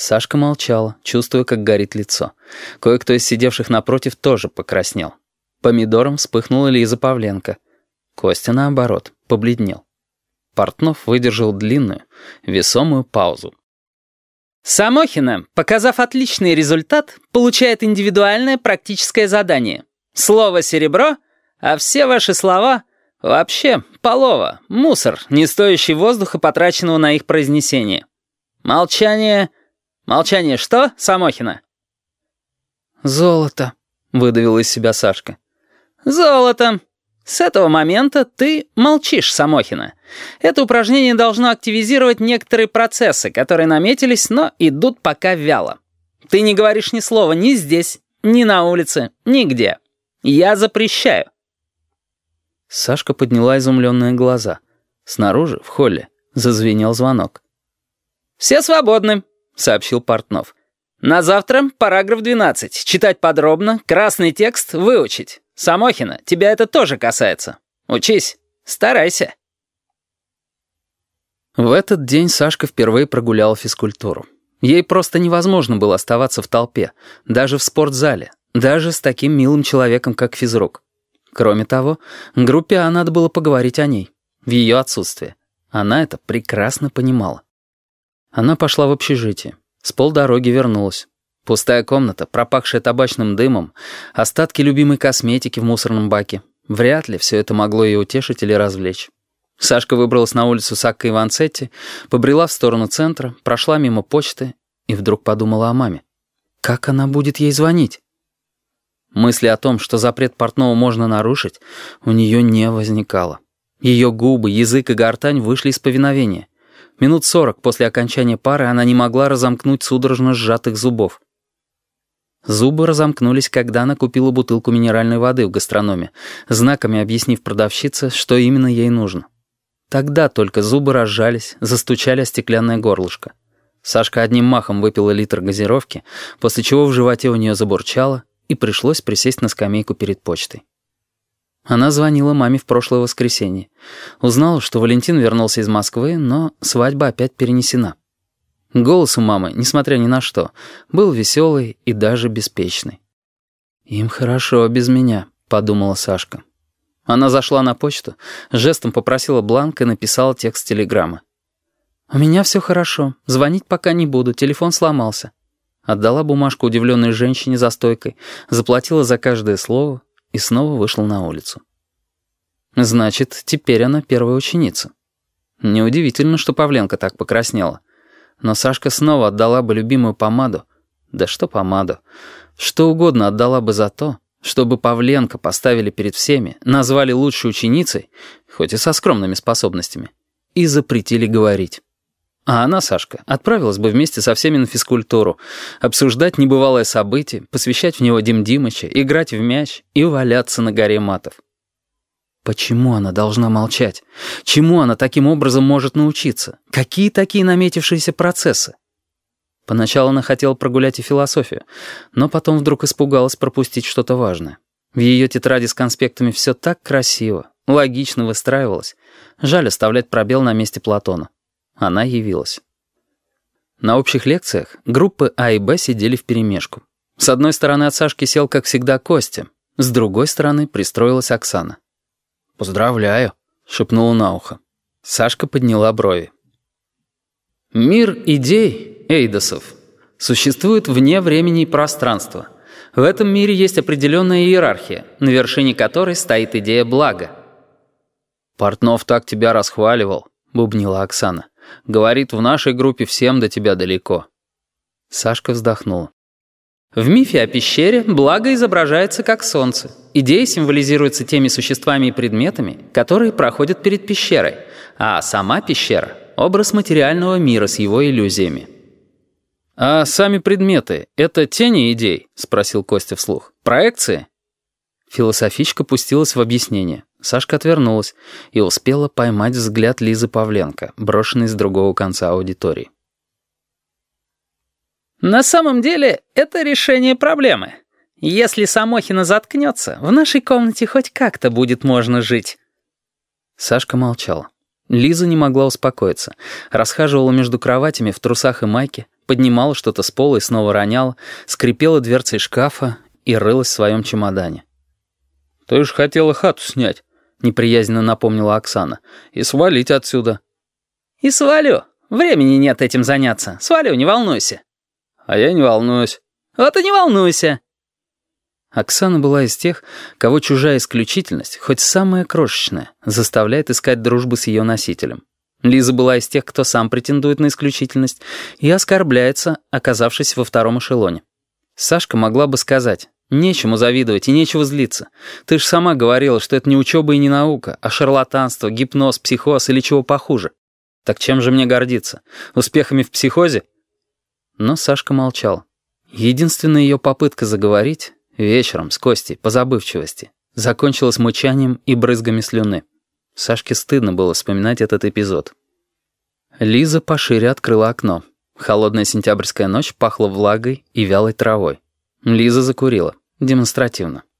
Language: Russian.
Сашка молчала, чувствуя, как горит лицо. Кое-кто из сидевших напротив тоже покраснел. Помидором вспыхнула Лиза Павленко. Костя, наоборот, побледнел. Портнов выдержал длинную, весомую паузу. Самохина, показав отличный результат, получает индивидуальное практическое задание. Слово «серебро», а все ваши слова — вообще полова, мусор, не стоящий воздуха, потраченного на их произнесение. Молчание... Молчание что, Самохина? «Золото», — выдавил из себя Сашка. «Золото. С этого момента ты молчишь, Самохина. Это упражнение должно активизировать некоторые процессы, которые наметились, но идут пока вяло. Ты не говоришь ни слова ни здесь, ни на улице, нигде. Я запрещаю». Сашка подняла изумленные глаза. Снаружи, в холле, зазвенел звонок. «Все свободны», — сообщил Портнов. «На завтра параграф 12. Читать подробно, красный текст выучить. Самохина, тебя это тоже касается. Учись, старайся». В этот день Сашка впервые прогуляла физкультуру. Ей просто невозможно было оставаться в толпе, даже в спортзале, даже с таким милым человеком, как физрук. Кроме того, группе А надо было поговорить о ней, в ее отсутствие. Она это прекрасно понимала. Она пошла в общежитие, с полдороги вернулась. Пустая комната, пропахшая табачным дымом, остатки любимой косметики в мусорном баке. Вряд ли все это могло ее утешить или развлечь. Сашка выбралась на улицу Сакко Иванцетти, побрела в сторону центра, прошла мимо почты и вдруг подумала о маме. Как она будет ей звонить? Мысли о том, что запрет Портнова можно нарушить, у нее не возникало. Ее губы, язык и гортань вышли из повиновения. Минут 40 после окончания пары она не могла разомкнуть судорожно сжатых зубов. Зубы разомкнулись, когда она купила бутылку минеральной воды в гастрономе, знаками объяснив продавщице, что именно ей нужно. Тогда только зубы разжались, застучали о стеклянное горлышко. Сашка одним махом выпила литр газировки, после чего в животе у нее забурчало, и пришлось присесть на скамейку перед почтой. Она звонила маме в прошлое воскресенье. Узнала, что Валентин вернулся из Москвы, но свадьба опять перенесена. Голос у мамы, несмотря ни на что, был веселый и даже беспечный. «Им хорошо без меня», — подумала Сашка. Она зашла на почту, жестом попросила бланк и написала текст телеграммы. «У меня все хорошо, звонить пока не буду, телефон сломался». Отдала бумажку удивленной женщине за стойкой, заплатила за каждое слово и снова вышла на улицу. Значит, теперь она первая ученица. Неудивительно, что Павленко так покраснела. Но Сашка снова отдала бы любимую помаду. Да что помаду? Что угодно отдала бы за то, чтобы Павленко поставили перед всеми, назвали лучшей ученицей, хоть и со скромными способностями, и запретили говорить. А она, Сашка, отправилась бы вместе со всеми на физкультуру, обсуждать небывалое событие, посвящать в него Дим Димыча, играть в мяч и валяться на горе матов. Почему она должна молчать? Чему она таким образом может научиться? Какие такие наметившиеся процессы? Поначалу она хотела прогулять и философию, но потом вдруг испугалась пропустить что-то важное. В ее тетради с конспектами все так красиво, логично выстраивалось. Жаль оставлять пробел на месте Платона. Она явилась. На общих лекциях группы А и Б сидели вперемешку. С одной стороны от Сашки сел, как всегда, Костя. С другой стороны пристроилась Оксана. «Поздравляю», — шепнула на ухо. Сашка подняла брови. «Мир идей, эйдосов, существует вне времени и пространства. В этом мире есть определенная иерархия, на вершине которой стоит идея блага». «Портнов так тебя расхваливал», — бубнила Оксана. «Говорит, в нашей группе всем до тебя далеко». Сашка вздохнула. В мифе о пещере благо изображается как солнце. Идея символизируется теми существами и предметами, которые проходят перед пещерой, а сама пещера — образ материального мира с его иллюзиями. «А сами предметы — это тени идей?» — спросил Костя вслух. «Проекции?» Философичка пустилась в объяснение. Сашка отвернулась и успела поймать взгляд Лизы Павленко, брошенный с другого конца аудитории. На самом деле, это решение проблемы. Если Самохина заткнется, в нашей комнате хоть как-то будет можно жить. Сашка молчала. Лиза не могла успокоиться. Расхаживала между кроватями в трусах и майке, поднимала что-то с пола и снова роняла, скрипела дверцей шкафа и рылась в своем чемодане. «Ты же хотела хату снять», — неприязненно напомнила Оксана, — «и свалить отсюда». «И свалю. Времени нет этим заняться. Свалю, не волнуйся». «А я не волнуюсь». «Вот и не волнуйся». Оксана была из тех, кого чужая исключительность, хоть самая крошечная, заставляет искать дружбу с ее носителем. Лиза была из тех, кто сам претендует на исключительность и оскорбляется, оказавшись во втором эшелоне. Сашка могла бы сказать: «Нечему завидовать и нечего злиться. Ты ж сама говорила, что это не учеба и не наука, а шарлатанство, гипноз, психоз или чего похуже. Так чем же мне гордиться? Успехами в психозе?» Но Сашка молчала. Единственная ее попытка заговорить вечером с Костей по забывчивости закончилась мычанием и брызгами слюны. Сашке стыдно было вспоминать этот эпизод. Лиза пошире открыла окно. Холодная сентябрьская ночь пахла влагой и вялой травой. Лиза закурила. Демонстративно.